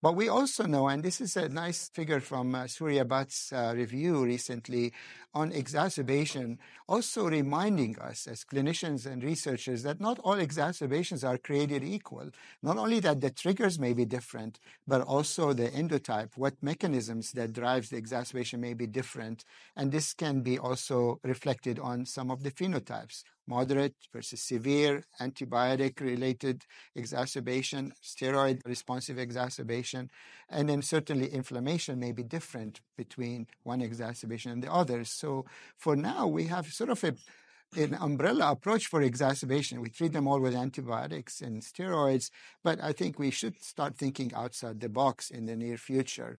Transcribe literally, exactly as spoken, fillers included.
But we also know, and this is a nice figure from uh, Surya Bhatt's uh, review recently on exacerbation, also reminding us as clinicians and researchers that not all exacerbations are created equal. Not only that the triggers may be different, but also the endotype, what mechanisms that drives the exacerbation may be different. And this can be also reflected on some of the phenotypes. Moderate versus severe, antibiotic-related exacerbation, steroid-responsive exacerbation, and then certainly inflammation may be different between one exacerbation and the others. So for now, we have sort of a an umbrella approach for exacerbation. We treat them all with antibiotics and steroids, but I think we should start thinking outside the box in the near future